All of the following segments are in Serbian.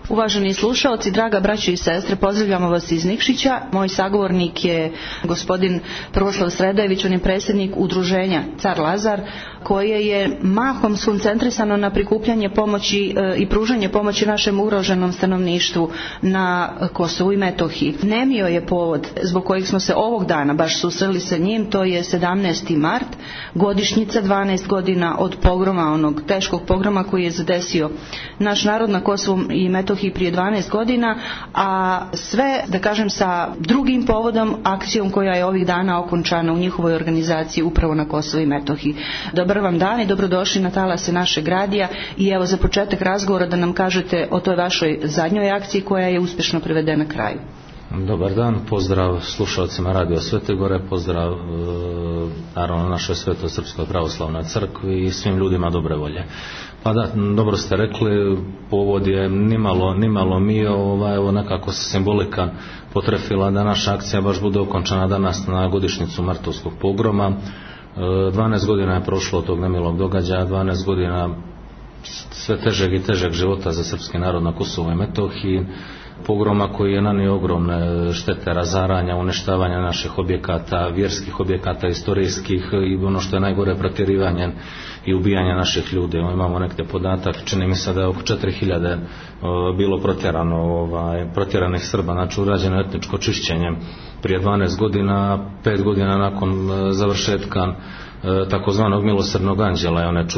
Uvaženi slušaoci, draga braćo i sestre, pozdravljamo vas iz Nikšića. Moj sagovornik je gospodin Prvoslav Sredojević, on je predsjednik udruženja Car Lazar, koje je mahom skoncentrisano na prikupljanje pomoći i pružanje pomoći našem ugroženom stanovništvu na Kosovu i Metohiji. Nemio je povod zbog kojeg smo se ovog dana baš susreli sa njim, to je 17. mart, godišnjica 12 godina od pogroma, onog teškog pogroma koji je zadesio naš narod na Kosovu i Metohiji prije 12 godina, a sve, da kažem, sa drugim povodom, akcijom koja je ovih dana okončana u njihovoj organizaciji upravo na Kosovu i Metohiji. Dobar vam dan i dobrodošli na talase našeg radija i evo za početak razgovora da nam kažete o toj vašoj zadnjoj akciji koja je uspješno privedena kraju. Dobar dan, pozdrav slušalcima Radio Svete Gore, pozdrav naravno našoj Svetoj Srpskoj pravoslavnoj crkvi i svim ljudima dobre volje. Pa da, dobro ste rekli, povod je nimalo mio, evo nekako se simbolika potrefila da naša akcija baš bude okončana danas na godišnjicu martovskog pogroma. 12 godina je prošlo od tog nemilog događaja, 12 godina sve težeg i težeg života za srpski narod na Kosovu i Metohiji, pogroma koji je nanio ogromne štete, razaranja, uništavanja naših objekata, vjerskih objekata, istorijskih i ono što je najgore, protjerivanje i ubijanje naših ljudi. Imamo neke podatak, čini mi se da je oko 4000 bilo protjeranih Srba, znači urađeno etničko čišćenje prije 12 godina, 5 godina nakon završetka takozvanog milosrdnog anđela i one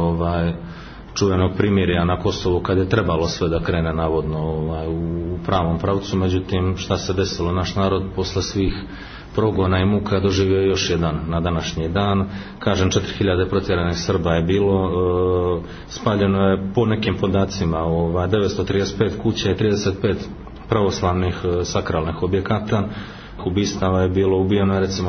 čuvenog primirja na Kosovu kad je trebalo sve da krene navodno u pravom pravcu. Međutim, šta se desilo? Naš narod posle svih progona i muka doživio još jedan na današnji dan. Kažem, 4000 protjeranih Srba je bilo, spaljeno je po nekim podacima 935 kuća i 35 pravoslavnih sakralnih objekata. Ubistava je bilo, ubijeno je recimo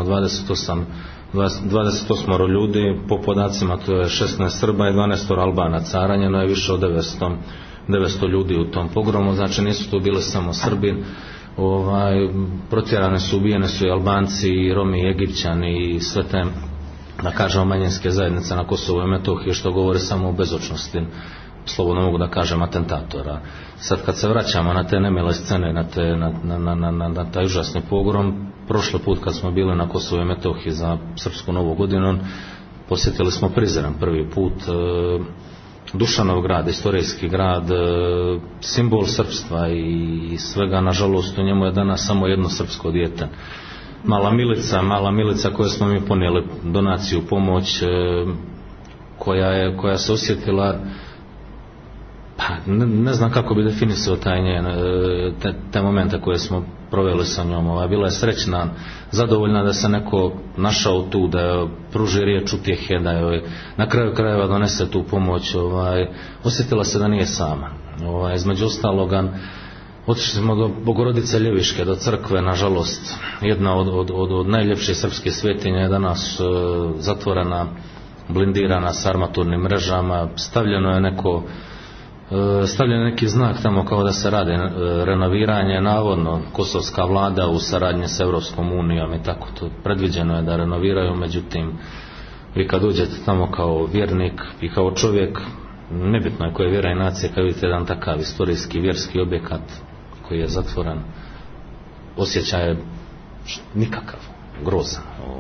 28 ljudi, po podacima to je 16 Srba i 12 Albanaca, ranjeno je više od 900 ljudi u tom pogromu, znači nisu to bili samo Srbi, protjerane su, ubijene su i Albanci, i Romi, i Egipćani i sve te, da kažemo, manjinske zajednice na Kosovu i Metohiji, što govori samo o bezočnosti, slobodno mogu da kažem, atentatora. Sad kad se vraćamo na te nemile scene, na taj užasni pogrom, prošli put kad smo bili na Kosovu i Metohiji za Srpsku novu godinu, posjetili smo Prizren prvi put, Dušanov grad, istorijski grad, simbol srpstva i svega. Nažalost, u njemu je danas samo jedno srpsko dijete. Mala Milica koju smo mi ponijeli donaciju, pomoć, koja se osjetila, ne znam kako bi definisao te momente koje smo proveli sa njom. Bila je srećna, zadovoljna da se neko našao tu, da joj pruži riječ utjehe, da joj na kraju krajeva donese tu pomoć. Osjetila se da nije sama. Između ostaloga, otišli smo do Bogorodice Ljeviške, do crkve. Nažalost, jedna od najljepših srpskih svetinja je danas zatvorena, blindirana s armaturnim mrežama. Stavljen neki znak tamo kao da se radi renoviranje, navodno kosovska vlada u saradnji s Europskom unijom i tako to predviđeno je da renoviraju. Međutim, vi kad uđete tamo kao vjernik i kao čovjek, nebitno je koje vjera i nacije, kad vidite jedan takav istorijski vjerski objekat koji je zatvoren, osjećaj je nikakav, grozan.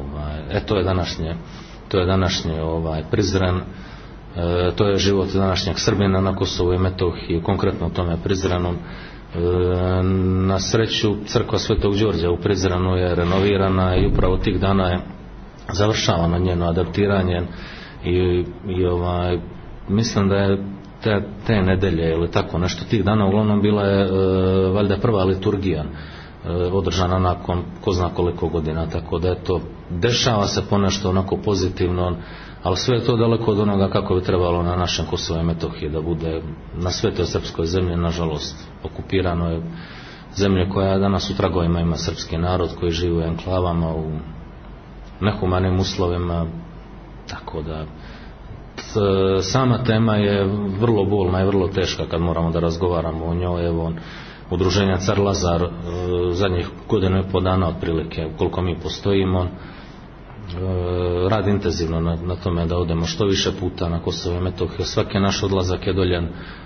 To je današnje Prizren. To je život današnjeg Srbina na Kosovu i Metohiji, konkretno u tome Prizrenu. Na sreću, crkva Svetog Đorđa u Prizrenu je renovirana i upravo tih dana je završavano njeno adaptiranje i mislim da je te nedelje ili tako nešto tih dana uglavnom bila je valjda prva liturgija održana nakon ko zna koliko godina, tako da dešava se ponešto onako pozitivno, ali sve je to daleko od onoga kako bi trebalo na našem Kosovu i Metohiji da bude. Na Svetoj srpskoj zemlji, nažalost, okupirano je zemlje koja danas u tragovima ima srpski narod koji živi u enklavama, u nehumanim uslovima, tako da sama tema je vrlo bolna i vrlo teška kad moramo da razgovaramo o njoj. Evo, udruženja Car Lazar zadnjih godinu i po dana otprilike koliko mi postojimo radi intenzivno na tome da odemo što više puta na Kosovo i Metohiju. Svaki naš odlazak je doljen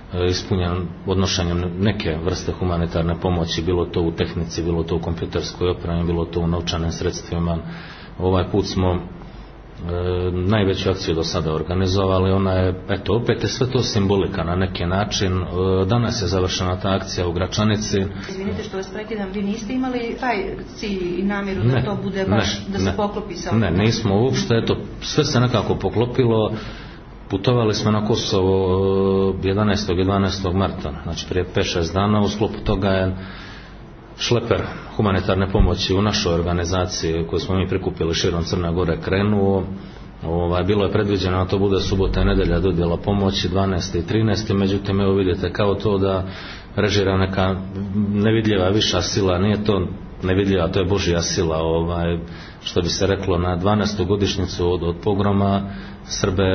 ispunjen odnošenjem neke vrste humanitarne pomoći, bilo to u tehnici, bilo to u kompjuterskoj opremi, bilo to u novčanim sredstvima. Ovaj put smo najveću akciju do sada organizovali, ona je, eto, opet je sve to simbolika na neki način. Danas je završena ta akcija u Gračanici. Izvinite što vas prekidam, vi niste imali taj cilj i namjeru da to bude baš, da se poklopi sa... Ne, nismo uopšte, eto, sve se nekako poklopilo. Putovali smo na Kosovo 11. i 12. marta, znači prije 5-6 dana. U sklopu toga je šleper humanitarne pomoći u našoj organizaciji koju smo mi prikupili širom Crne Gore krenuo. Bilo je predviđeno da to bude subota i nedjelja dodjela pomoći 12. i 13. Međutim, evo vidite, kao to da režira neka nevidljiva viša sila, nije to nevidljiva, to je Božja sila, što bi se reklo, na 12. godišnjicu od pogroma Srbe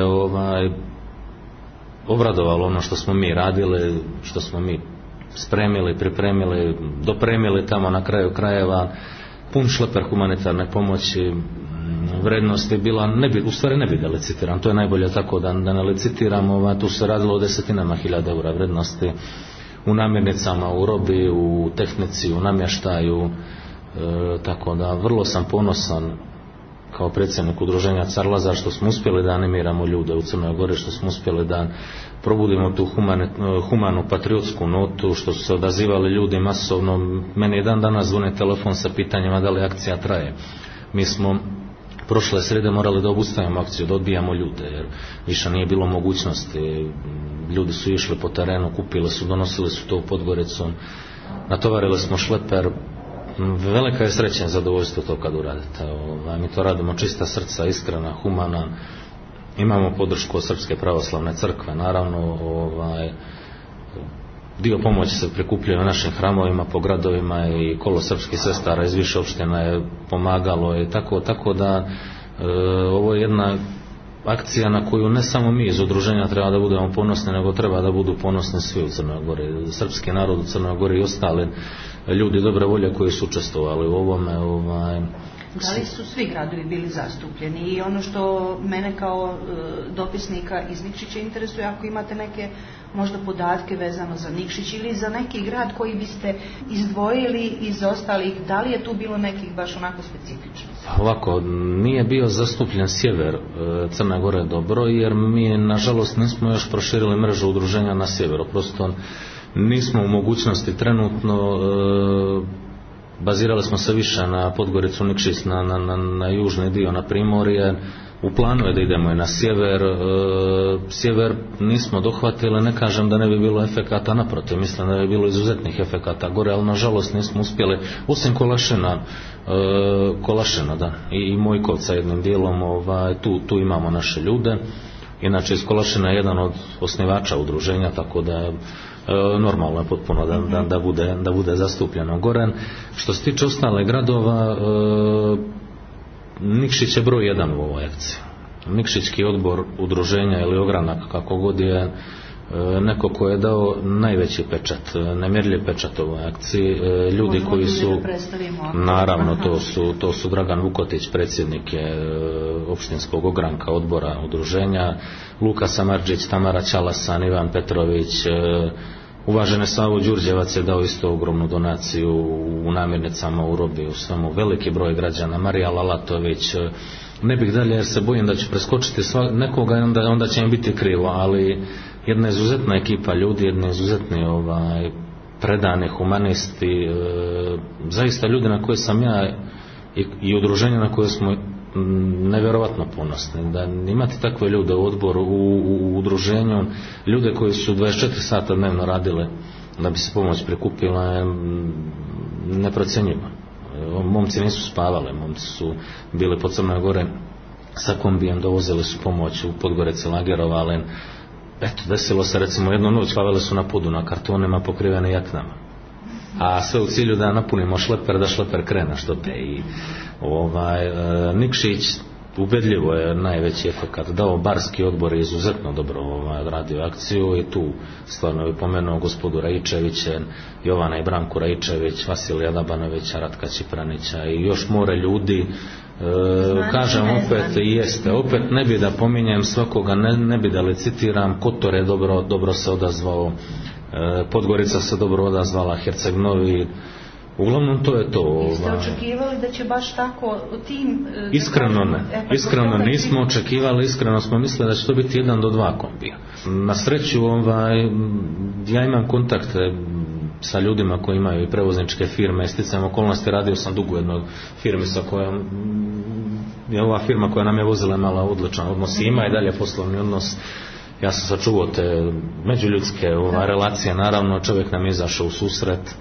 obradovalo ono što smo mi radili, što smo mi spremili, pripremili, dopremili tamo na kraju krajeva. Pun šleper humanitarne pomoći, vrednost je bila, u stvari ne bi da licitiram, to je najbolje tako da ne licitiram, tu se radilo o desetinama hiljada eura vrednosti u namirnicama, u robi, u tehnici, u namještaju, tako da vrlo sam ponosan kao predsjednik udruženja Car Lazar što smo uspjeli da animiramo ljude u Crnoj Gori, što smo uspjeli da probudimo tu humanu patriotsku notu, što su se odazivali ljudi masovno. Meni je dan danas zvoni telefon sa pitanjima da li akcija traje. Mi smo prošle srede morali da obustavimo akciju, da odbijamo ljude, jer više nije bilo mogućnosti. Ljudi su išli po terenu, kupili su, donosili su to u Podgoricu, natovarili smo šleper. Velika je sreća i zadovoljstvo to kad uradite. Mi to radimo čista srca, iskrena, humana. Imamo podršku od Srpske pravoslavne crkve, naravno. Dio pomoći se prikupljaju u našim hramovima, po gradovima, i kolo srpskih sestara iz više opština je pomagalo i tako da ovo je jedna akcija na koju ne samo mi iz udruženja treba da budemo ponosni, nego treba da budu ponosni svi u Crnoj Gori, srpski narod u Crnoj Gori i ostali ljudi dobre volje koji su učestvovali u ovome. Da li su svi gradovi bili zastupljeni? I ono što mene kao dopisnika iz Nikšića interesuje, ako imate neke možda podatke vezano za Nikšić ili za neki grad koji biste izdvojili iz ostalih, da li je tu bilo nekih baš onako specifičnosti? Ovako, nije bio zastupljen sjever Crne Gore dobro, jer mi nažalost nismo još proširili mrežu udruženja na sjeveru, prosto nismo u mogućnosti trenutno. Bazirali smo se više na Podgoricu, Nikšić, na južni dio, na Primorje. U planu je da idemo i na sjever. Sjever nismo dohvatili, ne kažem da ne bi bilo efekata, naprotiv, mislim da bi bilo izuzetnih efekata gore, ali nažalost nismo uspjeli, osim Kolašina, da, i Mojkovca jednim dijelom, tu imamo naše ljude. Inače, iz Kolašina je jedan od osnivača udruženja, tako da normalno je potpuno da bude zastupljeno gore. Što se tiče ostale gradova, Nikšić je broj jedan u ovoj akciji. Nikšićki odbor udruženja ili ogranak, kako god, je neko ko je dao najveći pečat, nemjerljiv pečat ovoj akciji. Ljudi koji su, naravno, to su Dragan Vukotić, predsjednik je opštinskog ogranka odbora udruženja, Luka Samardžić, Tamara Ćalasan, Ivan Petrović, uvaženi Savo Đurđevac je dao isto ogromnu donaciju u namirnicama, u robi, u svemu, veliki broj građana, Marija Lalatović. Ne bih dalje jer se bojim da ću preskočiti nekoga i onda će im biti krivo, ali jedna izuzetna ekipa ljudi, jedni izuzetni predani humanisti, zaista ljudi na koje sam ja i udruženje na koje smo nevjerovatno ponosni. Da imati takve ljude u odboru, u udruženju, ljude koji su 24 sata dnevno radili da bi se pomoć prikupila, je neprocjenjivo. Momci nisu spavali, momci su bili po Crnoj Gore sa kombijem, dovozili su pomoć u Podgorece, lagerovali. Eto, desilo se recimo jednu noć, spavali su na podu na kartonima pokrivene jaknama, a sve u cilju da napunimo šleper, da šleper krene što te. I Nikšić ubedljivo je najveći efekat dao. Barski odbor je izuzetno dobro odradio akciju i tu stvarno je pomenuo gospodu Rajičevića, Jovana i Branku Rajičević, Vasilija Dabanovića, Ratka Čipranića i još more ljudi. Kažem opet, jeste, opet ne bi da pominjem svakoga, ne bi da licitiram. Kotor je dobro se odazvao, Podgorica se dobro odazvala, Herceg Novi. Uglavnom to je to. Jeste očekivali da će baš tako tim... Iskreno nismo očekivali, iskreno smo mislili da će to biti 1 do 2 kombija. Na sreću ja imam kontakte sa ljudima koji imaju i prevozničke firme. Sticajem okolnosti radio sam dugo u jednoj firmi sa kojom je ova firma koja nam je vozila imala odličan odnos i ima i dalje poslovni odnos. Ja sam sačuvao te međuljudske relacije, naravno čovjek nam je izašao u susret.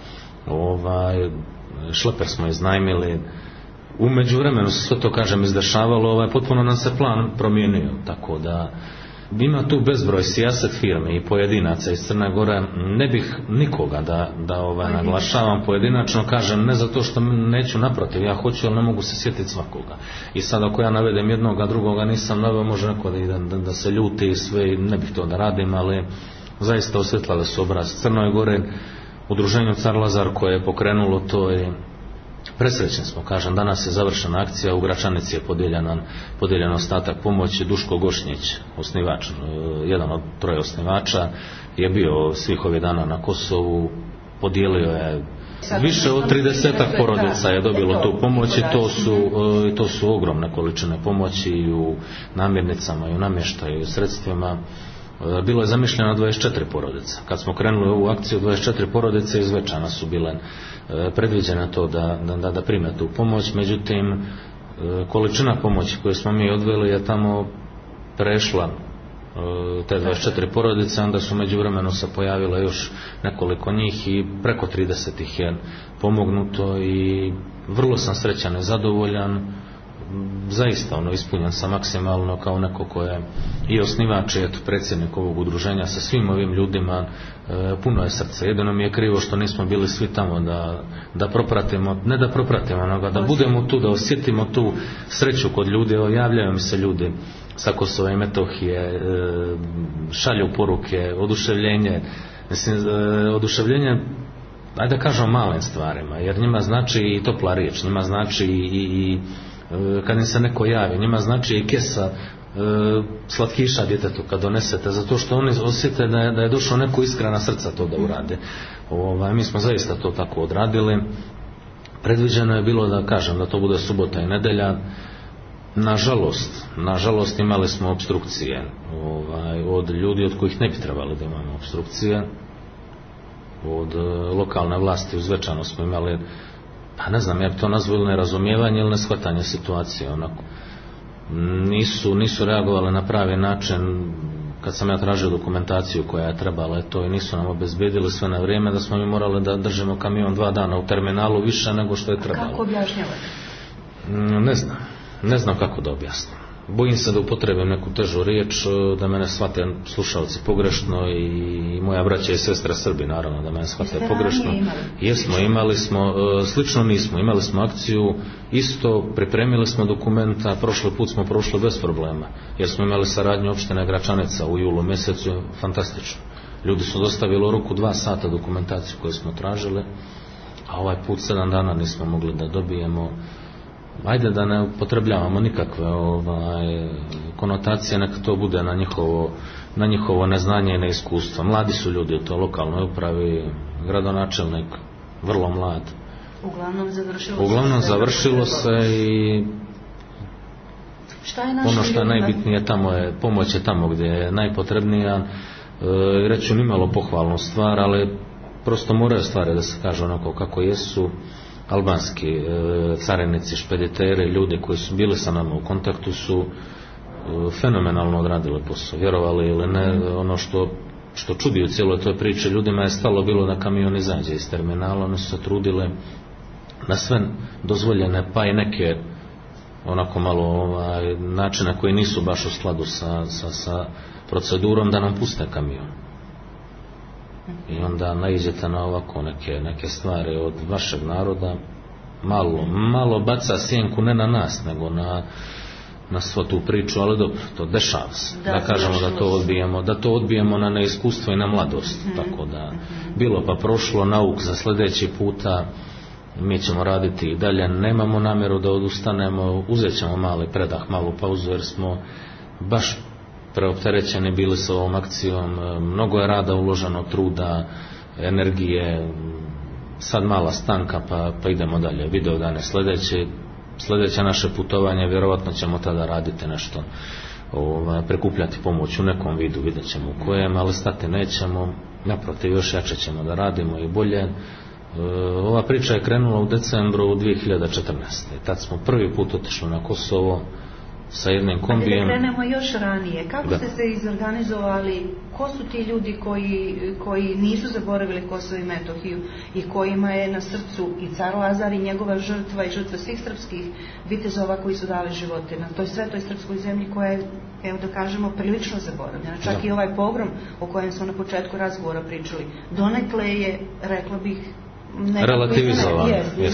Šleper smo iznajmili. U međuvremenu se sve to, kažem, izdešavalo, potpuno nam se plan promijenio, tako da ima tu bezbroj sijaset firme i pojedinaca iz Crne Gore. Ne bih nikoga da naglašavam pojedinačno, kažem, ne zato što neću, naprotiv, ja hoću, ali ne mogu se sjetiti svakoga. I sad ako ja navedem jednoga, drugoga nisam naveo, može neko da se ljuti i sve, ne bih to da radim, ali zaista osvjetlale su obraz Crnoj Gore. Udruženju Car Lazar koje je pokrenulo to i presrećni smo, kažem, danas je završena akcija, u Gračanici je podijeljen ostatak pomoći. Duško Gošnjić, osnivač, jedan od 3 osnivača, je bio svih ovih dana na Kosovu, podijelio je više od 30 porodica je dobilo tu pomoć i to su ogromne količine pomoći i u namirnicama i u namještaju i u sredstvima. Bilo je zamišljeno 24 porodice. Kad smo krenuli u ovu akciju, 24 porodice iz Zvečana su bile predviđene to da prime tu pomoć. Međutim, količina pomoći koju smo mi odveli je tamo prešla te 24 porodice, onda su međuvremenu se pojavilo još nekoliko njih i preko 30 ih je pomognuto i vrlo sam srećan i zadovoljan. Zaista ispunjen sam maksimalno kao neko ko je i osnivač i predsjednik ovog udruženja. Sa svim ovim ljudima puno je srce. Jedino mi je krivo što nismo bili svi tamo da propratimo, ne da propratimo, nego da budemo tu, da osjetimo tu sreću kod ljudi. Javljaju mi se ljudi sa Kosova i Metohije, šalju poruke, oduševljenje, ajde da kažem, malim stvarima, jer njima znači i topla riječ, njima znači i kad im se neko javi, njima znači i kesa slatkiša djetetu kad donesete, zato što oni osjete da je došao neko iskrena srca to da urade. Mi smo zaista to tako odradili. Predviđeno je bilo da kažem da to bude subota i nedjelja. Nažalost imali smo opstrukcije od ljudi od kojih ne bi trebali da imamo opstrukcije. Od lokalne vlasti u Zvečanu smo imali, pa ne znam, ja bi to nazvao ili nerazumijevanje ili neshvatanje situacije. Nisu reagovali na pravi način kad sam ja tražio dokumentaciju koja je trebala to i nisu nam obezbedili sve na vrijeme, da smo mi morali da držimo kamion 2 dana u terminalu više nego što je trebalo. Kako objašnjavate? Ne znam kako da objasnim. Bojim se da upotrebim neku težu riječ, da mene shvate slušalci pogrešno i moja braća i sestra Srbi, naravno, da mene shvate pogrešno. Jesmo, imali smo, slično nismo, imali smo akciju isto, pripremili smo dokumenta, prošli put smo prošli bez problema, jer smo imali saradnju opštine Gračanica u julu mjesecu, fantastično. Ljudi su dostavili u roku 2 sata dokumentaciju koju smo tražili, a ovaj put 7 dana nismo mogli da dobijemo. Ajde da ne upotrebljavamo nikakve konotacije, neka to bude na njihovo neznanje i neiskustvo. Mladi su ljudi u toj lokalnoj upravi, gradonačelnik vrlo mlad. Uglavnom završilo se i ono što je najbitnije tamo je, pomoć je tamo gdje je najpotrebnija. Reću nimalo pohvalnu stvar, ali prosto moraju stvari da se kaže onako kako jesu. Albanski carinici, špediteri, ljudi koji su bili sa nama u kontaktu su fenomenalno odradili posao, vjerovali ili ne. Ono što čudi u cijeloj toj priči, ljudima je stalo bilo da kamion izađe iz terminala, oni su se trudili na sve dozvoljene, pa i neke onako malo načine koji nisu baš u skladu sa procedurom da nam puste kamion. I onda naiđete na ovako neke stvari od vašeg naroda, malo baca sjenku ne na nas nego na svu tu priču, ali dobro, to dešava se. Da kažemo da to odbijemo na neiskustvo i na mladost. Tako da bilo pa prošlo, nauk za sljedeći puta. mi ćemo raditi i dalje, nemamo namjeru da odustanemo, uzet ćemo mali predah, malu pauzu, jer smo baš preopterećeni bili s ovom akcijom, mnogo je rada uloženo, truda, energije, sad mala stanka pa idemo dalje. Video dane sljedeće naše putovanje, vjerovatno ćemo tada raditi nešto, prikupljati pomoć u nekom vidu, vidjet ćemo u kojem, ali stati nećemo, naprotiv, još jače ćemo da radimo i bolje. Ova priča je krenula u decembru 2014. Tad smo prvi put otišli na Kosovo sa jednim kombijem. Da krenemo još ranije. Kako ste se izorganizovali? Ko su ti ljudi koji nisu zaboravili Kosovo i Metohiju i kojima je na srcu i car Lazar i njegova žrtva i žrtva svih srpskih vitezova koji su dali živote na toj svetoj srpskoj zemlji koja je, evo da kažemo, prilično zaboravljena. Čak i ovaj pogrom o kojem smo na početku razgovora pričali, donekle je, rekla bih, relativizovan,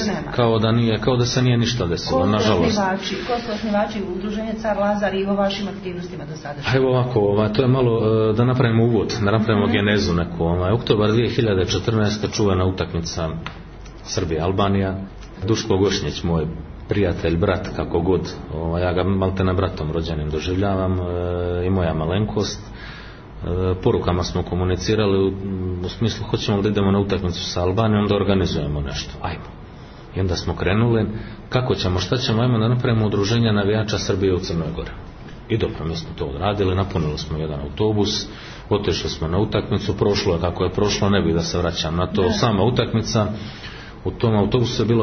kao da se nije ništa desilo, nažalost. Ko su osnivači udruženja Car Lazar i o vašim aktivnostima do sada? Evo ovako, to je malo da napravimo uvod, da napravimo genezu neku. Oktobar 2014. čuvena utakmica Srbija-Albanija. Duško Gošnjić, moj prijatelj, brat, kako god, ja ga maltene bratom rođenim doživljavam, i moja malenkost. Porukama smo komunicirali u smislu hoćemo da idemo na utakmicu sa Albanijom, da organizujemo nešto, ajmo. I onda smo krenuli, kako ćemo, šta ćemo, ajmo da napravimo udruženja navijača Srbije u Crnoj Gori. I dobro, mi smo to odradili, napunili smo jedan autobus, otišli smo na utakmicu, prošlo je kako je prošlo, ne bih da se vraćam na to, sama utakmica. U tom autobusu je bilo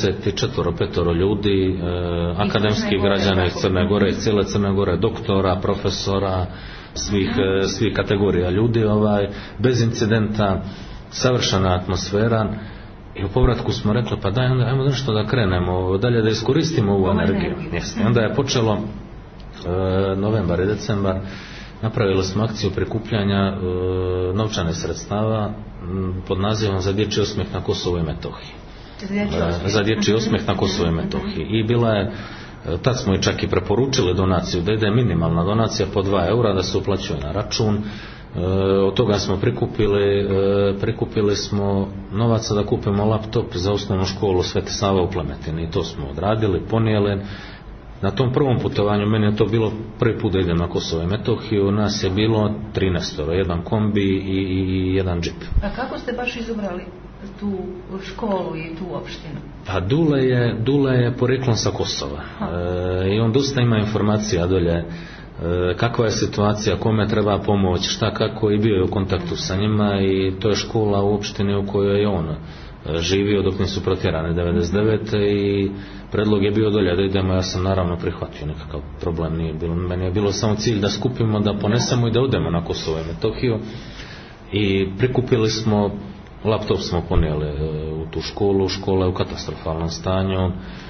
54-5 ljudi, akademskih građana iz Crne Gore, iz cijele Crne Gore, doktora, profesora, svih kategorija ljudi, bez incidenta, savršena atmosfera. I u povratku smo rekli, pa daj, ajmo nešto da krenemo dalje, da iskoristimo ovu energiju. Onda je počelo novembar i decembar, napravili smo akciju prikupljanja novčanih sredstava pod nazivom Za dječji osmijeh na Kosovu i Metohiji. Za dječji osmijeh na Kosovu i Metohiji. I bila je, tad smo i čak i preporučili donaciju, da ide minimalna donacija po 2 eura, da se uplaćuje na račun. Od toga smo prikupili smo novaca da kupimo laptop za osnovnu školu Sveti Sava u Plemetini. I to smo odradili, ponijeli. Na tom prvom putovanju, meni je to bilo prvi put da idem na Kosovo i Metohiju, nas je bilo 13, jedan kombi i jedan džip. A kako ste baš izabrali tu školu i tu opštinu? Pa Dule je porijeklom sa Kosova i on dosta ima informacija dolje, kakva je situacija, kome treba pomoć, šta kako, i bio je u kontaktu sa njima i to je škola u opštini u kojoj je on živio dok nisu protjerani 99. i predlog je bio dolje da idemo, ja sam naravno prihvatio, nekakav problem nije bilo, meni je bilo samo cilj da skupimo, da ponesemo i da odemo na Kosovo i Metohiju i prikupili smo, laptop smo ponijeli u tu školu, škola je u katastrofalnom stanju,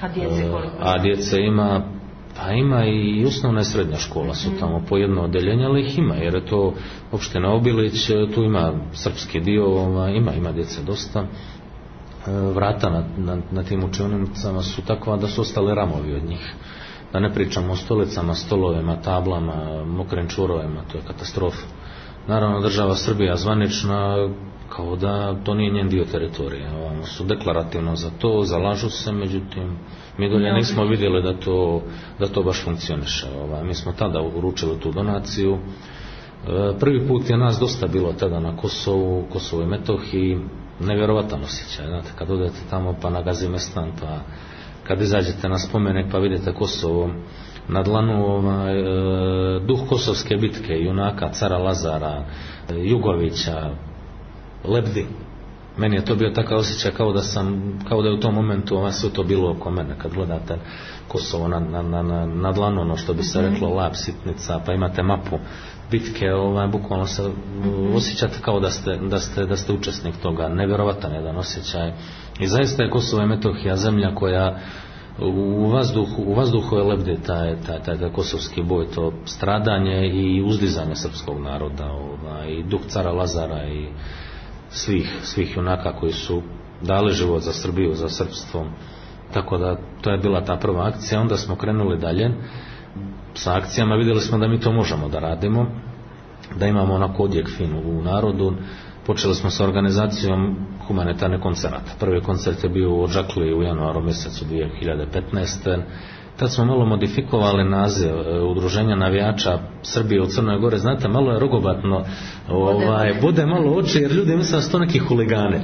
a djece ima i osnovna i srednja škola su tamo po jedno odeljenje, ali ih ima jer je to opština Obilić, tu ima srpski dio, ima djece dosta. Vrata na tim učionicama su takva da su ostali ramovi od njih, da ne pričamo o stolicama, stolovima, tablama, mokrim čvorovima, to je katastrofa. Naravno država Srbija zvanična kao da to nije njen dio teritorije, su deklarativno za to, zalažu se, međutim mi dolje nismo vidjeli da to baš funkcioniše. Mi smo tada uručili tu donaciju. Prvi put je nas dosta bilo tada na Kosovu i Metohiji, nevjerovatan osjećaj, znate, kad odete tamo pa na Gazimestan, pa kad izađete na spomenik pa vidite Kosovo na dlanu, duh kosovske bitke, junaka cara Lazara, Jugovića, lebdi. Meni je to bio takav osjećaj kao da je u tom momentu sve to bilo oko mene. Kad gledate Kosovo na dlanu, ono što bi se reklo lap, sitnica, pa imate mapu bitke, bukvalno se osjećate kao da ste učesnik toga. Nevjerovatan jedan osjećaj. I zaista je Kosovo i Metohija zemlja koja u vazduhu je lebdi taj kosovski boj, to stradanje i uzdizanje srpskog naroda, i duh cara Lazara i svih junaka koji su dali život za Srbiju, za srpstvo. Tako da to je bila ta prva akcija. Onda smo krenuli dalje sa akcijama, vidjeli smo da mi to možemo da radimo, da imamo onako odjek fin u narodu. Počeli smo sa organizacijom humanitarnih koncerata. Prvi koncert je bio u Odžakliji u januaru mjesecu 2015. Tad smo malo modifikovali naziv Udruženja navijača Srbije u Crnoj Gori. Znate, malo je rogobatno, bude malo oči, jer ljudi misle da su to neki huligani.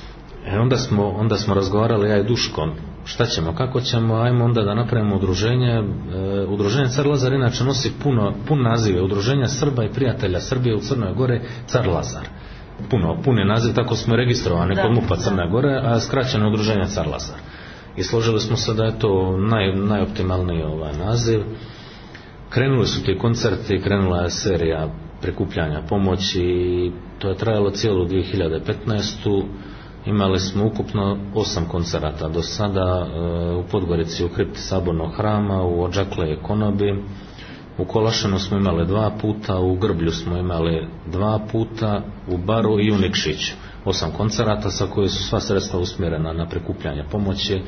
Onda smo razgovarali, ja i Duško, šta ćemo, kako ćemo, ajmo onda da napravimo udruženje. Udruženje Car Lazar inače nosi pun nazive, Udruženja Srba i prijatelja Srbije u Crnoj Gore Car Lazar. Pun je naziv, tako smo registrovani kod MUP-a Crne Gore, a skraćeno Udruženje Car Lazar. I složili smo se da je to najoptimalniji naziv. Krenuli su ti koncerti, krenula je serija prikupljanja pomoći i to je trajalo cijelu 2015. Imali smo ukupno 8 koncerata do sada, u Podgorici u kripti Sabornog hrama, u Odžakle i Konobi. U Kolašinu smo imali 2 puta, u Grblju smo imali 2 puta, u Baru i u Nikšiću 8 koncerata sa koje su sva sredstva usmjerena na prikupljanje pomoći.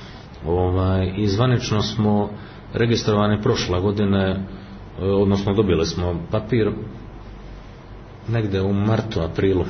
I zvanično smo registrovani prošle godine, odnosno dobili smo papir negdje u martu, aprilu,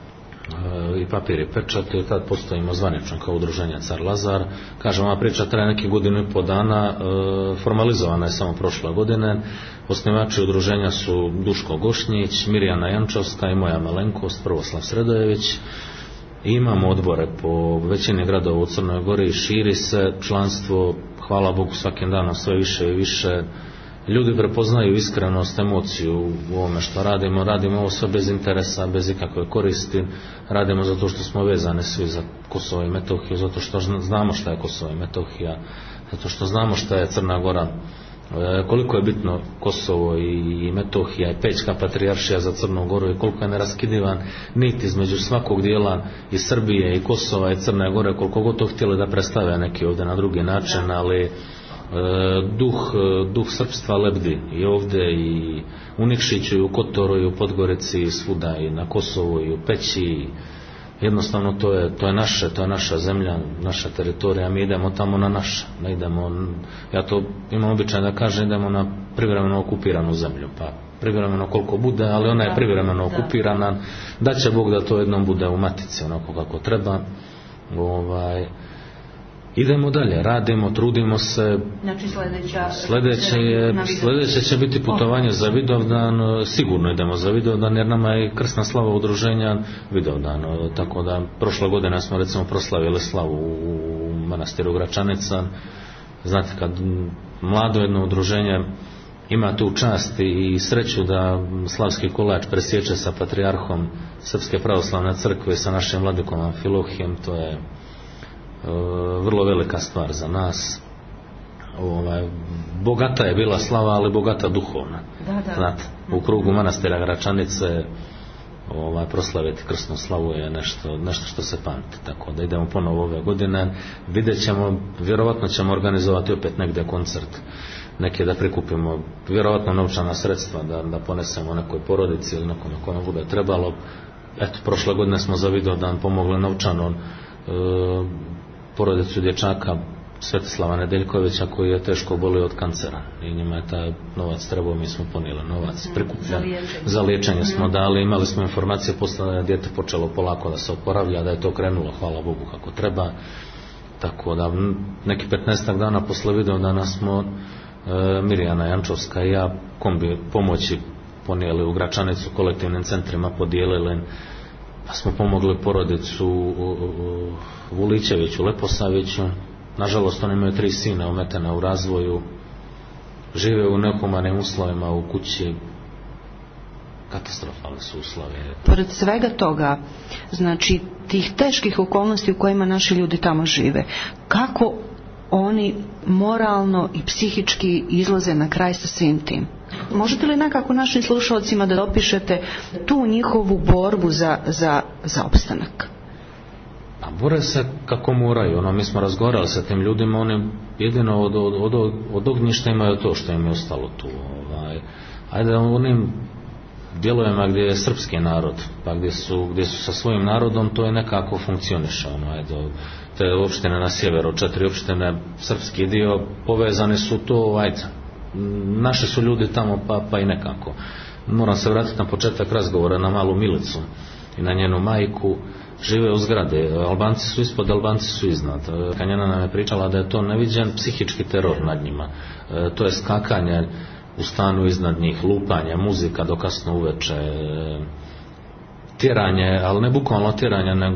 i papir i pečat, i tad postojimo zvanično kao udruženje Car Lazar. Kažem, ova priča traje neki godinu i po dana, formalizovana je samo prošle godine. Osnivači udruženja su Duško Gošnjić, Mirjana Jančovska i moja malenkost Prvoslav Sredojević. I imamo odbore po većini gradova u Crnoj Gori, širi se članstvo, hvala Bogu, svakim danom sve više i više. Ljudi prepoznaju iskrenost, emociju u ovome što radimo ovo sve bez interesa, bez ikakve koristi, radimo zato što smo vezani svi za Kosovo i Metohiju, zato što znamo šta je Kosovo i Metohija, zato što znamo šta je Crna Gora, koliko je bitno Kosovo i Metohija i Pećka patrijaršija za Crnu Goru i koliko je neraskidivan nit između svakog dijela i Srbije i Kosova i Crne Gore, koliko god to htjeli da predstave neki ovdje na drugi način, ali duh srpstva lebdi i ovdje i u Nikšiću i u Kotoru i u Podgorici i svuda i na Kosovu i u Peći. Jednostavno to je naša zemlja, naša teritorija, mi idemo tamo na naše, ne idemo, ja to imam običaj da kažem, idemo na privremeno okupiranu zemlju, pa privremeno koliko bude, ali ona je privremeno okupirana, da će Bog da to jednom bude u matici onako kako treba. Idemo dalje, radimo, trudimo se. Znači sljedeće će biti putovanje za Vidovdan, sigurno idemo za Vidovdan jer nama je krsna slava udruženja Vidovdan, tako da prošle godine smo recimo proslavili slavu u manastiru Gračanica. Znate, kad mlado jedno udruženje ima tu čast i sreću da slavski kolač presječe sa patrijarhom Srpske pravoslavne crkve, sa našim vladikom Amfilohijem, to je vrlo velika stvar za nas. Bogata je bila slava, ali bogata duhovna. Znate, u krugu manastira Gračanice proslaviti krsnu slavu je nešto što se pamti, tako da idemo ponovo ove godine. Vidjet ćemo, vjerovatno ćemo organizovati opet negdje koncert, neke da prikupimo vjerovatno novčana sredstva da ponesemo nekoj porodici ili nekome kome bude trebalo. Eto, prošle godine smo za Vidovdan pomogli novčano porodicu dječaka Svetislava Nedeljkovića koji je teško bolio od kancera i njima je taj novac trebao, mi smo ponijeli novac prikupljen, za liječenje smo dali, imali smo informacije posle da je dijete počelo polako da se oporavlja, da je to krenulo, hvala Bogu, kako treba. Tako da neki 15 dana posle Vidovdana smo Mirjana Jančovska i ja kombi pomoći ponijeli u Gračanicu, kolektivnim centrima podijelili, pa smo pomogli porodicu u Ličeviću, Leposaviću. Nažalost, oni imaju 3 sina ometena u razvoju, žive u nehumanim uslovima u kući, katastrofalne su uslovi. Pored svega toga, znači tih teških okolnosti u kojima naši ljudi tamo žive, kako oni moralno i psihički izlaze na kraj sa svim tim? Možete li nekako našim slušalcima da opišete tu njihovu borbu za opstanak? Pa bore se kako moraju. Mi smo razgovarali sa tim ljudima, oni jedino od ognjišta imaju to što im je ostalo tu. Ajde, onim dijelovima gdje je srpski narod, pa gdje su sa svojim narodom, to je nekako funkcioniše. Te opštine na sjeveru, 4 opštine, srpski dio, povezane su to, naši su ljudi tamo, pa i nekako. Moram se vratiti na početak razgovora na Malu Milicu i na njenu majku. žive u zgrade, Albanci su ispod, Albanci su iznad. Kanjana nam je pričala da je to neviđen psihički teror nad njima. To je skakanje u stanu iznad njih, lupanje, muzika do kasno uveče, tjeranje, ali ne bukvalno tjeranje, nego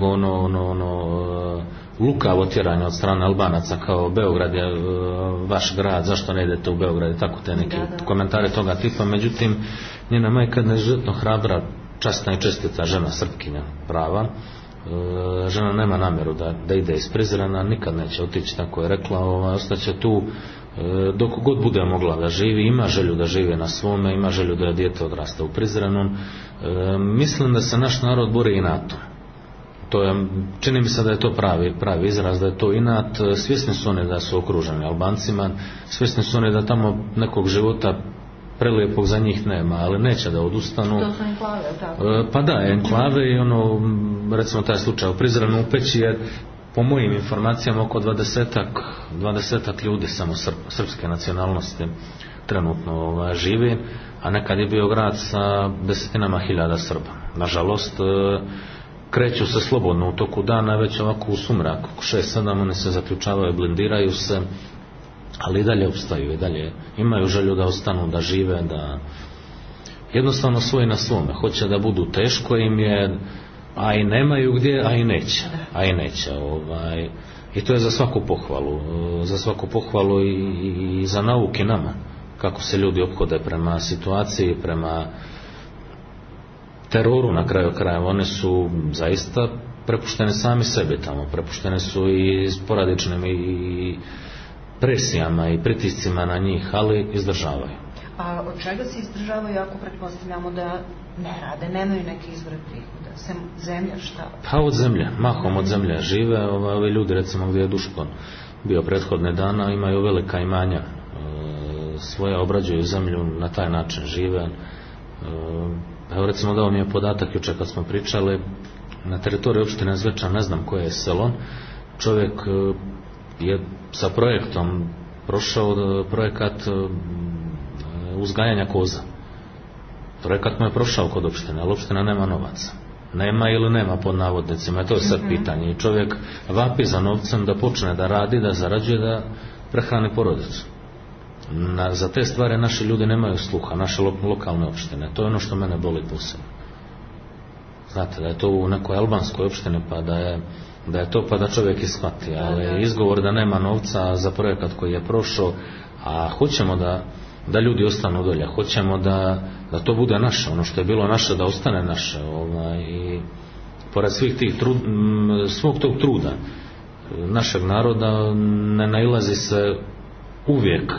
lukavo tjeranje od strane Albanaca, kao Beograd je vaš grad, zašto ne idete u Beograd, tako te neke komentare toga tipa. Međutim, njena majka je izuzetno hrabra, časna i čestita žena, Srpkinja prava. Žena nema namjeru da ide iz Prizrena, nikad neće otići, tako je rekla, ostaće tu dok god bude mogla da živi, ima želju da živi na svome, ima želju da je dijete odrasta u Prizrenu. Mislim da se naš narod bori i na to. Čini mi se da je to pravi izraz, da je to inat. Svjesni su oni da su okruženi Albancima, svjesni su oni da tamo nekog života prelijepog za njih nema, ali neće da odustanu. To su enklave, tako? Pa da, enklave i recimo taj slučaj u Prizrenu, u Peći je po mojim informacijama oko 20 ljudi samo srpske nacionalnosti trenutno živi, a nekad je bio grad sa desetinama hiljada Srba. Nažalost, kreću se slobodno u toku dana, već ovako u sumraku, 6-7 oni se zaključavaju, blindiraju se, ali i dalje opstaju, i dalje imaju želju da ostanu, da žive, da jednostavno svoji na svome. Hoće da budu, teško im je, a i nemaju gdje, a i neće. I to je za svaku pohvalu i za nauke nama, kako se ljudi ophode prema situaciji, prema teroru na kraju krajeva. Oni su zaista prepušteni sami sebi tamo, prepušteni su i sporadičnim i presijama i pritiscima na njih, ali izdržavaju. A od čega se izdržavaju ako pretpostavljamo da ne rade, nemaju neke izvore prihoda, sem zemlja, šta? Pa od zemlje, mahom od zemlje žive. Ovi ljudi, recimo gdje je Duško bio prethodne dana, imaju velika imanja, svoje obrađuju zemlju, na taj način žive. Evo recimo dao mi je podatak jučer kad smo pričali, na teritoriju opštine Zvečan, ne znam koje je selo, čovjek je sa projektom prošao projekat uzgajanja koza. Projekat mu je prošao kod opštine, ali opština nema novaca. Nema ili nema pod navodnicima, to je sad pitanje. I čovjek vapi za novcem da počne da radi, da zarađuje, da prehrani porodicu. Za te stvari naši ljudi nemaju sluha, naše lokalne opštine. To je ono što mene boli posebno. Znate, da je to u nekoj albanskoj opštini, pa da je to pa da čovjek ishvati, ali izgovor da nema novca za projekat koji je prošao, a hoćemo da ljudi ostanu dolje, hoćemo da to bude naše, ono što je bilo naše da ostane naše, i pored svog tog truda našeg naroda ne nailazi se uvijek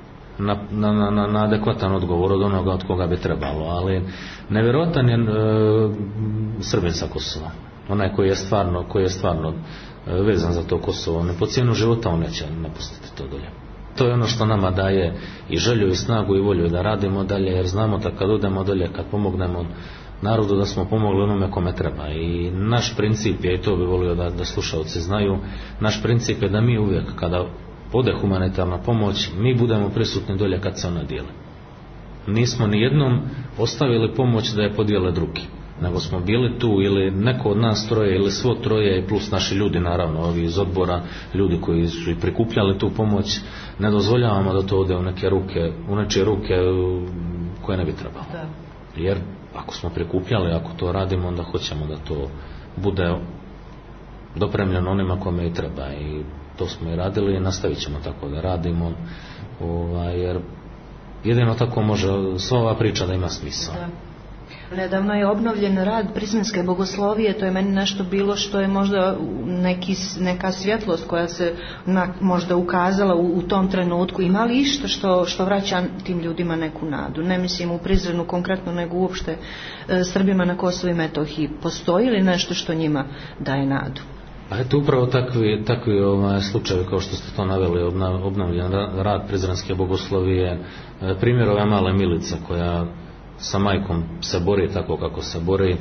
na adekvatan odgovor od onoga od koga bi trebalo, ali nevjerojatan je Srbin sa Kosova, onaj koji je stvarno vezan za to Kosovo, ne po cijenu života on neće napustiti to dolje. To je ono što nama daje i želju i snagu i volju da radimo dalje, jer znamo da kad odemo dolje, kad pomognemo narodu, da smo pomogli onome kome treba. I naš princip je, i to bi volio da slušalci znaju, naš princip je da mi uvijek kada ode humanitarna pomoć, mi budemo prisutni dolje kad se ona dijeli. Nismo ni jednom ostavili pomoć da je podijele drugi, nego smo bili tu ili neko od nas troje ili svo troje i plus naši ljudi, naravno ovi iz odbora, ljudi koji su i prikupljali tu pomoć. Ne dozvoljavamo da to ode u nečije ruke koje ne bi trebalo. Jer ako smo prikupljali, ako to radimo, onda hoćemo da to bude dopremljeno onima kome i treba, i to smo i radili i nastavit ćemo tako da radimo, jer jedino tako može sva ova priča da ima smisla. Nedavno je obnovljen rad Prizrenske bogoslovije, to je meni nešto bilo što je možda neka svjetlost koja se možda ukazala u tom trenutku. Ima li išta što vraća tim ljudima neku nadu? Ne mislim u Prizrenu konkretno, nego uopšte Srbima na Kosovu i Metohiji. Postoji li nešto što njima daje nadu? A eto upravo takvi slučajevi kao što ste to naveli, obnovljen rad Prizrenske bogoslovije, primjer ove male Milice koja sa majkom se bori tako kako se bori.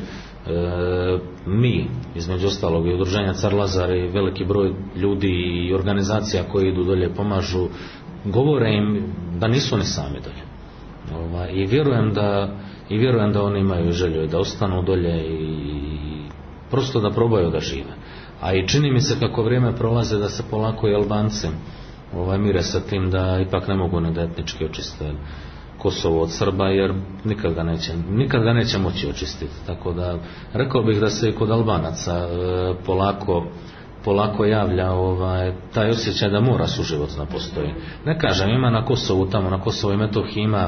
Mi, između ostalog i udruženja Car Lazar i veliki broj ljudi i organizacija koji idu dolje pomažu, govore im da nisu oni sami dolje. I vjerujem da oni imaju želju da ostanu dolje i prosto da probaju da žive. A i čini mi se kako vrijeme prolaze da se polako i Albanci mire sa tim da ipak ne mogu da etnički očiste Kosovo od Srba, jer nikad ga neće moći očistiti. Tako da rekao bih da se i kod Albanaca polako javlja taj osjećaj da mora suživot da postoji. Ne kažem, ima na Kosovu, tamo na Kosovu i Metohiji ima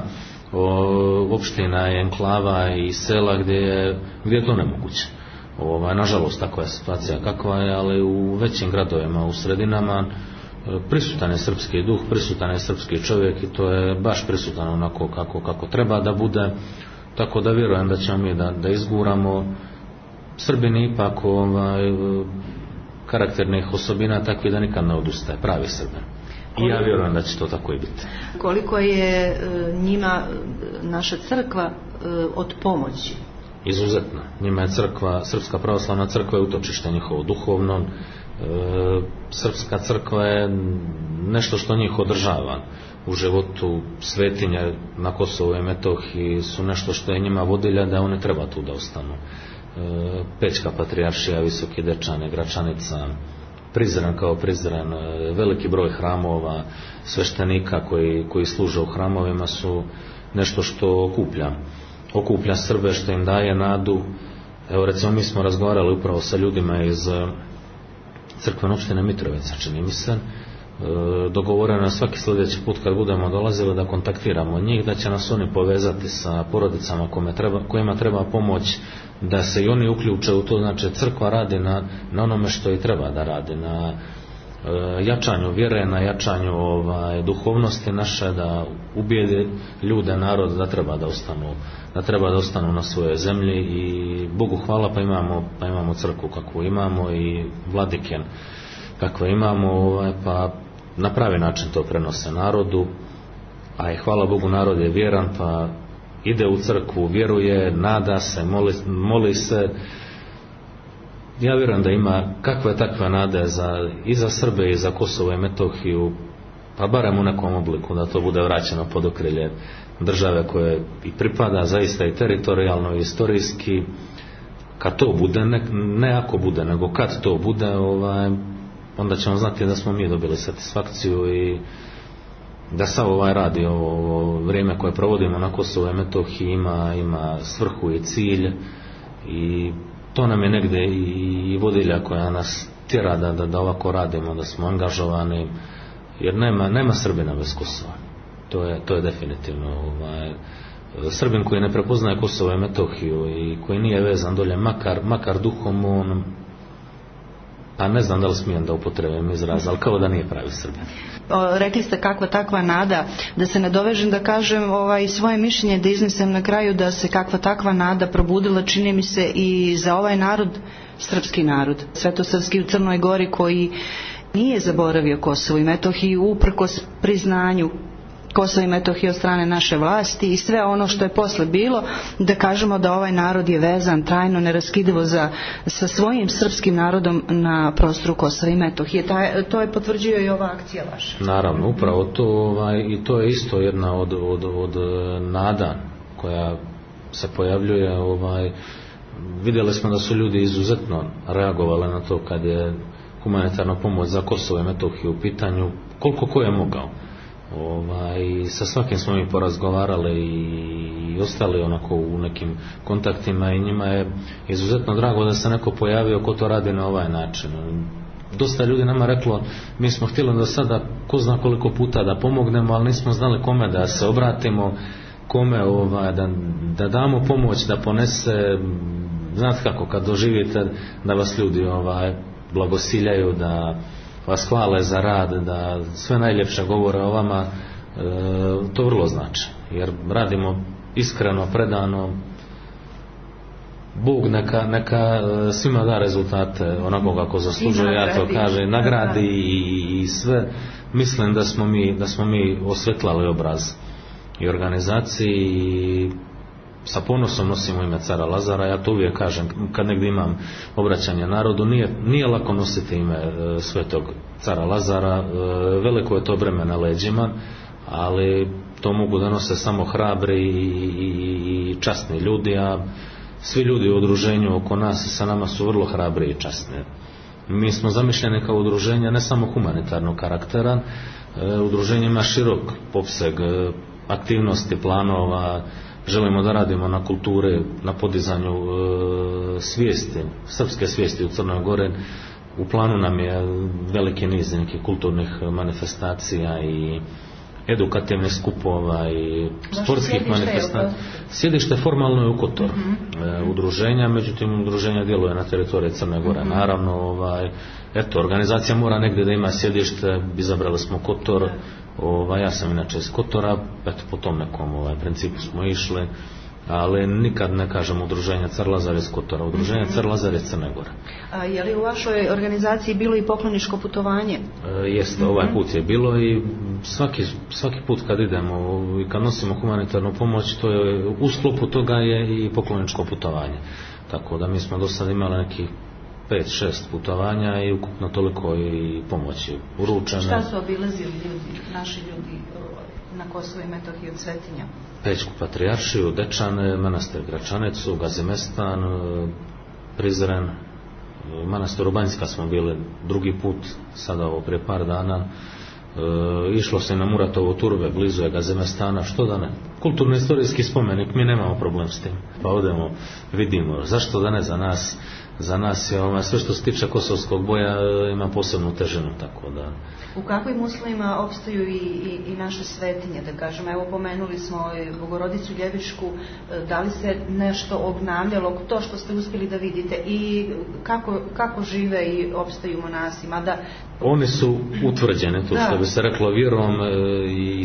opština i enklava i sela gdje je to nemoguće. Nažalost, takva je situacija kakva je, ali u većim gradovima, u sredinama prisutan je srpski duh, prisutan je srpski čovjek i to je baš prisutan onako kako treba da bude, tako da vjerujem da ćemo mi da izguramo. Srbini ipak karakternih osobina takvi da nikad ne odustaje, pravi Srbin. I ja vjerujem da će to tako i biti. Koliko je njima naša crkva od pomoći? Izuzetno. Njima je Srpska pravoslavna crkva je utočište njihovo duhovno. Srpska crkva je nešto što njih održava u životu. Svetinje na Kosovu i Metohiji su nešto što je njima vodilja da oni treba tu da ostanu. Pećka patrijaršija, Visoki Dečane, Gračanica, Prizren kao Prizren, veliki broj hramova, sveštenika koji služe u hramovima su nešto što okuplja Srbe, što im daje nadu. Evo recimo mi smo razgovarali upravo sa ljudima iz crkvene opštine Mitrovica, čini mi se, dogovoreno na svaki sljedeći put kad budemo dolazili da kontaktiramo njih, da će nas oni povezati sa porodicama kojima treba pomoć, da se i oni uključe u to. Znači crkva radi na onome što i treba da radi, na jačanju vjere, na jačanju duhovnosti naše, da ubijedi ljude, narod da treba da ostanu na svojoj zemlji. I Bogu hvala pa imamo crkvu kakvu imamo i vladike kakve imamo, pa na pravi način to prenose narodu. A i hvala Bogu, narod je vjeran, pa ide u crkvu, vjeruje, nada se, moli se. Ja vjerujem da ima kakve takve nade i za Srbe i za Kosovo i Metohiju, pa barem u nekom obliku da to bude vraćeno pod okrilje države koje i pripada zaista i teritorijalno i istorijski. Kad to bude, ne ako bude, nego kad to bude, onda ćemo znati da smo mi dobili satisfakciju i da sav rad i ovo vrijeme koje provodimo na Kosovu i Metohiji ima svrhu i cilj, i to nam je negdje i vodilja koja nas tjera da ovako radimo, da smo angažovani, jer nema Srbina bez Kosova. To je definitivno. Srbin koji ne prepoznaje Kosovo i Metohiju i koji nije vezan dolje makar duhom, a ne znam da li smijem da upotrebim izraz, ali kao da nije pravi Srbin. Rekli ste kakva takva nada, da se nadovežem da kažem svoje mišljenje, da iznesem na kraju, da se kakva takva nada probudila, čini mi se, i za ovaj narod, srpski narod, svetosrpski u Crnoj Gori, koji nije zaboravio Kosovo i Metohiju uprkos priznanju Kosovo i Metohije od strane naše vlasti i sve ono što je posle bilo, da kažemo da ovaj narod je vezan trajno, neraskidivo sa svojim srpskim narodom na prostoru Kosova i Metohije. To je potvrđio i ova akcija vaša. Naravno, upravo to, i to je isto jedna od nada koja se pojavljuje. Vidjeli smo da su ljudi izuzetno reagovali na to kad je humanitarna pomoć za Kosovo i Metohiju u pitanju, koliko ko je mogao. Sa svakim smo mi porazgovarali i ostali onako u nekim kontaktima, i njima je izuzetno drago da se neko pojavio ko to radi na ovaj način. Dosta ljudi nama reklo, mi smo htjeli do sada ko zna koliko puta da pomognemo, ali nismo znali kome da se obratimo, kome da damo pomoć, da ponese. Znate kako, kad doživite da vas ljudi blagosiljaju, da vas hvale za rad, da sve najljepše govore o vama, to vrlo znači, jer radimo iskreno, predano. Bog neka svima da rezultate onako kako zaslužuje, ja to kažem, nagradi i sve. Mislim da smo mi osvetlali obraz i organizaciji, i sa ponosom nosimo ime cara Lazara. Ja to uvijek kažem kad negdje imam obraćanje narodu, nije lako nositi ime svetog cara Lazara, veliko je to breme na leđima, ali to mogu da nose samo hrabri i časni ljudi, a svi ljudi u udruženju oko nas i sa nama su vrlo hrabri i časni. Mi smo zamišljeni kao udruženje ne samo humanitarnog karaktera, udruženje ima širok opseg aktivnosti, planova, želimo da radimo na kulturi, na podizanju svijesti, srpske svijesti u Crnoj Gori. U planu nam je veliki niz nekih kulturnih manifestacija i edukativnih skupova i sportskih manifestacija. Sjedište formalno je u Kotoru udruženja, međutim udruženja djeluje na teritoriji Crne Gore. Naravno, organizacija mora negdje da ima sjedište, izabrali smo Kotor, ja sam inače iz Kotora, po tom nekom principu smo išli, ali nikad ne kažem udruženja Car Lazar iz Kotora, udruženja Car Lazar iz Crne Gore. A je li u vašoj organizaciji bilo i pokloničko putovanje? Jeste, ovaj put je bilo i svaki put kad idemo i kad nosimo humanitarnu pomoć, to je u sklopu toga je i pokloničko putovanje. Tako da mi smo do sada imali nekih 5-6 putovanja i ukupno toliko i pomoći uručene. Šta su obilazili ljudi, naši ljudi na Kosovu i Metohiji od svetinja? Pećku patrijaršiju, Dečane, manastir Gračanecu, Gazimestan, Prizren, manastir Banjska smo bili drugi put, sada ovo prije par dana. Išlo se na Muratovo Turbe, blizu je Gazimestana, što da ne. Kulturno-istorijski spomenik, mi nemamo problem s tim. Pa odemo, vidimo, zašto da ne za nas je sve što se tiče kosovskog boja ima posebnu težinu, tako da. U kakvim uslovima opstaju i naše svetinje, da kažem, evo pomenuli smo Bogorodicu Ljevišku, da li se nešto obnavljalo, to što ste uspjeli da vidite i kako žive i opstaju monasi, mada. Oni su utvrđeni, to što bi se reklo vjerom i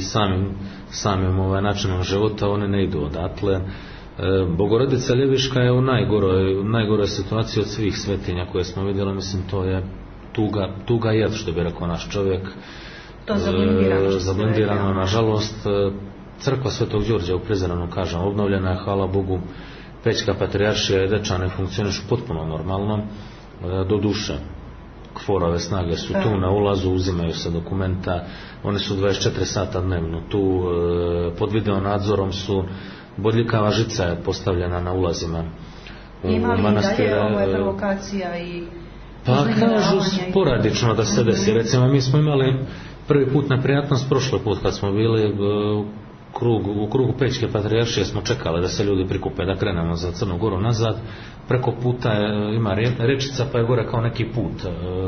samim načinom života, oni ne idu odatle. Bogorodica Ljeviška je u najgoroj situaciji od svih svetinja koje smo vidjeli, mislim to je tuga jed, što bi rekao naš čovjek. To zablendirano, nažalost. Crkva Svetog Đorđa u Prizrenu, kažem, obnovljena je, hvala Bogu. Pećka patrijaršija i Dečane funkcionišu potpuno normalno, do duše. Kforove snage su tu na ulazu, uzimaju se dokumenta, oni su 24 sata dnevno tu, pod video nadzorom su. Bodljikava žica je postavljena na ulazima u manastire. Ima li dalje provokacija i. Pa kažu sporadično da se desi. Recimo mi smo imali prvi put neprijatnost prošli put kad smo bili u krugu Pećke patrijaršije, smo čekali da se ljudi prikupe da krenemo za Crnu Goru nazad. Preko puta ima rečica pa je gore kao neki put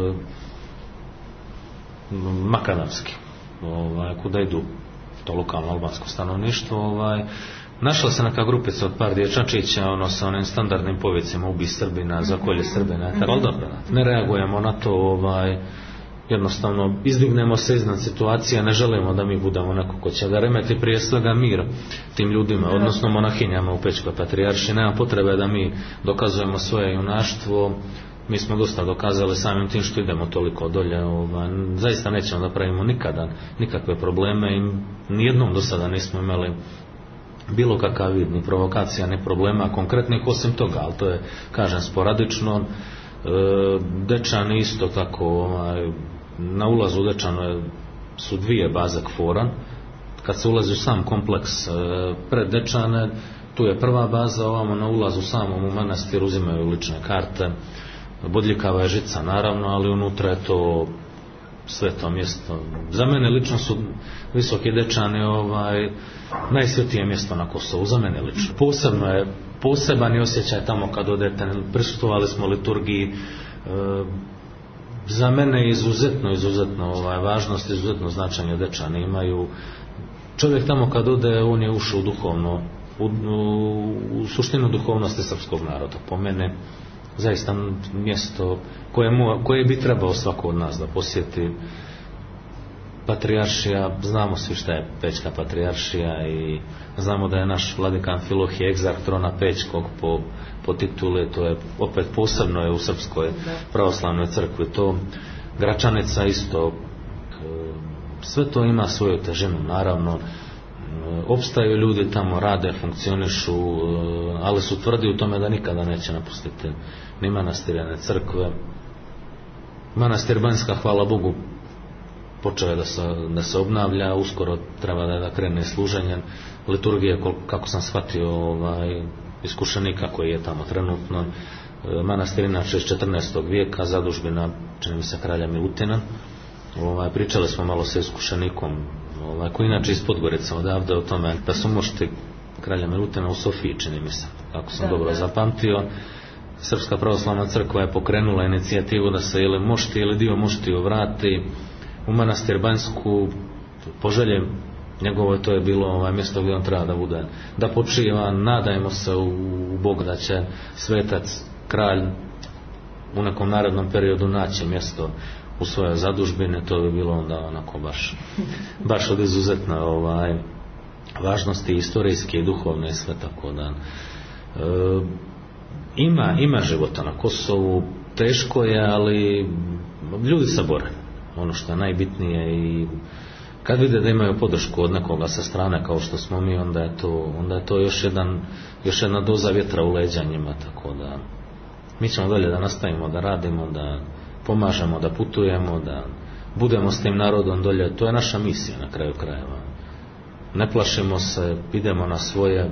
makadamski kuda idu to lokalno albansko stanovništvo. Našla se neka grupica od par dječačića sa onim standardnim povicima ubi Srbina, zakolje Srbina, ali dobro, ne reagujemo na to, jednostavno izdignemo se iznad situacije, ne želimo da mi budemo neko ko će da remeti prije svega mir tim ljudima, odnosno monahinjama u Pećkoj patrijaršiji. Nema potrebe da mi dokazujemo svoje junaštvo, mi smo dosta dokazali samim tim što idemo toliko dolje, zaista nećemo da pravimo nikada nikakve probleme i nijednom do sada nismo imali bilo kakav vid, ni provokacija, ni problema konkretnih osim toga, ali to je, kažem, sporadično. Dečani isto tako, na ulazu u Dečanu su dvije baze KFOR-a. Kad se ulazi u sam kompleks pred Dečane, tu je prva baza, ovamo na ulazu samom u manastir uzimaju lične karte, bodljikava je žica naravno, ali unutra je to sveto mjesto. Za mene lično su Visoki Dečani najsvetije mjesto na Kosovu, za mene lično. Poseban je osjećaj tamo kad odete, prisustvovali smo liturgiji, za mene je izuzetno važnost, izuzetno značenje Dečani imaju. Čovjek tamo kad ode, on je ušao duhovno, u suštinu duhovnosti srpskog naroda. Po mene zaista mjesto koje bi trebao svako od nas da posjeti. Patrijaršija, znamo svi šta je Pećka patrijaršija i znamo da je naš vladika Amfilohije egzarh trona Pećkog po tituli, to je opet posebno je u Srpskoj pravoslavnoj crkvi to. Gračanica isto, sve to ima svoju težinu, naravno. Opstaju ljudi tamo, rade, funkcionišu, ali su tvrdi u tome da nikada neće napustiti ni manastire, ni crkve. Manastir Banjska, hvala Bogu, počeo je da se obnavlja, uskoro treba da krene služenje. Liturgije, kako sam shvatio, iskušenika koji je tamo trenutno. Manastir inače iz 14. vijeka, zadužbina, čini mi se, kralja Milutina. Pričali smo malo sa iskušenikom, koji inače iz Podgorica odavde, o tome da su mošti kralja Milutina u Sofiji, čini mi se, ako sam dobro zapamtio. Srpska pravoslavna crkva je pokrenula inicijativu da se ili mošti ili dio moštiju vrati u manastir Banjsku. Poželje njegovo to je bilo mjesto gdje on treba da bude, da počiva. Nadajmo se u Bog da će svetac, kralj u nekom narednom periodu naći mjesto u svojoj zadužbini. To bi bilo onda onako baš od izuzetne važnosti istorijske i duhovne i sve, tako da ima života na Kosovu, teško je, ali ljudi se bore, ono što je najbitnije, i kad vide da imaju podršku od nekoga sa strane kao što smo mi, onda je to još jedna doza vjetra u leđa njima, tako da mi ćemo dalje da nastavimo da radimo, da pomažemo, da putujemo, da budemo s tim narodom dolje. To je naša misija na kraju krajeva. Ne plašimo se, idemo na svoje,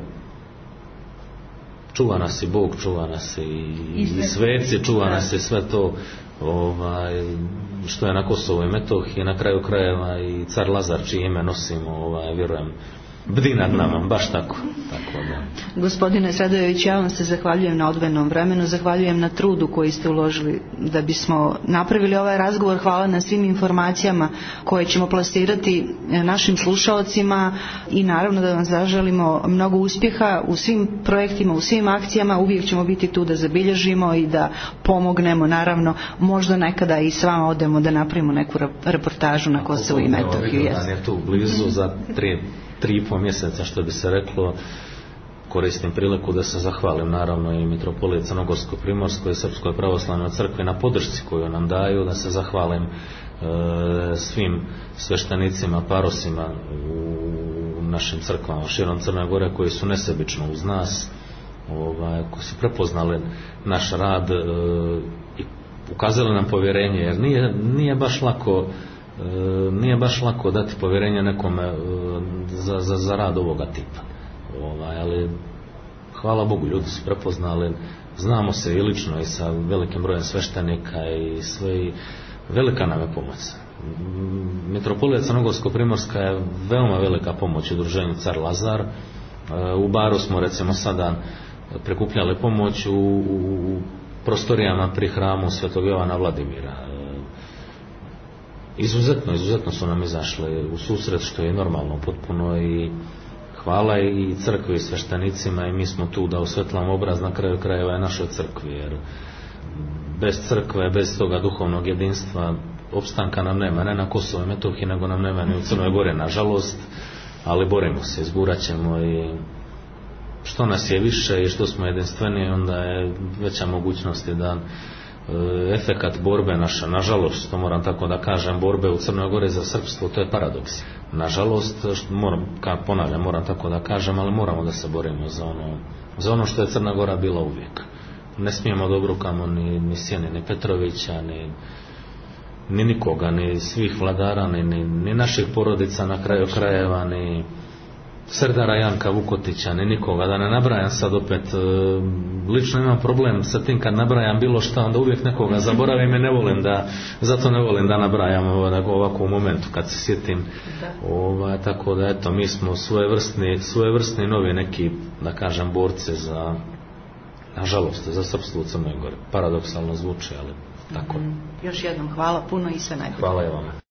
čuva nas i Bog, čuva nas i sveci, čuva nas i sve to što je na Kosovu i Metohiji, na kraju krajeva i car Lazar čije ime nosimo, vjerujem, bdi nad nama, baš tako da. Gospodine Sredojević, ja vam se zahvaljujem na odvojenom vremenu, zahvaljujem na trudu koji ste uložili da bismo napravili ovaj razgovor. Hvala na svim informacijama koje ćemo plasirati našim slušaocima i naravno da vam zaželimo mnogo uspjeha u svim projektima, u svim akcijama. Uvijek ćemo biti tu da zabilježimo i da pomognemo, naravno možda nekada i s vama odemo da napravimo neku reportažu na Kosovu i Metohiju. Je tu blizu za 3,5 mjeseca, što bi se reklo. Koristim priliku da se zahvalim naravno i mitropoliji Crnogorsko-Primorskoj i Srpskoj pravoslavnoj crkvi na podršci koju nam daju, da se zahvalim svim sveštenicima, parosima u našim crkvama širom Crne Gore koji su nesebično uz nas, koji su prepoznali naš rad i ukazali nam povjerenje, jer nije baš lako dati povjerenje nekome za rad ovoga tipa. Ali hvala Bogu, ljudi su prepoznali, znamo se i lično i sa velikim brojem sveštenika i sve, i velika nam je pomoć. Mitropolija Crnogorsko-Primorska je veoma velika pomoć udruženju Car Lazar. U Baru smo recimo sada prikupljali pomoć u prostorijama pri hramu Svetog Jovana Vladimira. Izuzetno su nam izašli u susret, što je normalno potpuno, i hvala i crkvi i sveštenicima, i mi smo tu da osvetlamo obraz na kraju krajeva i našoj crkvi, jer bez crkve, bez toga duhovnog jedinstva opstanka nam nema, ne na Kosovu i Metohiji, nego nam nema ni u Crnoj Gori, nažalost, ali borimo se, izgurat ćemo, i što nas je više i što smo jedinstveni, onda je veća mogućnost da efekat borbe naša, nažalost, to moram tako da kažem, borbe u Crnoj Gori za srpstvo, to je paradoks. Nažalost, moram tako da kažem, ali moramo da se borimo za ono što je Crna Gora bila uvijek. Ne smijemo da obrukamo ni Sjeni, ni Petrovića, ni nikoga, ni svih vladara, ni naših porodica na kraju krajeva, ni Serdara Janka Vukotića, ni nikoga, da ne nabrajam sad opet. Lično imam problem sa tim kad nabrajam bilo šta, onda uvijek nekoga zaboravim i zato ne volim da nabrajam ovako u momentu kad se sjetim. Tako da eto, mi smo svojevrsni novi neki, da kažem, borci za, nažalost, za srpstvo u Crnoj Gori. Paradoksalno zvuči, ali tako. Još jednom hvala puno i sve najbolje. Hvala i vama.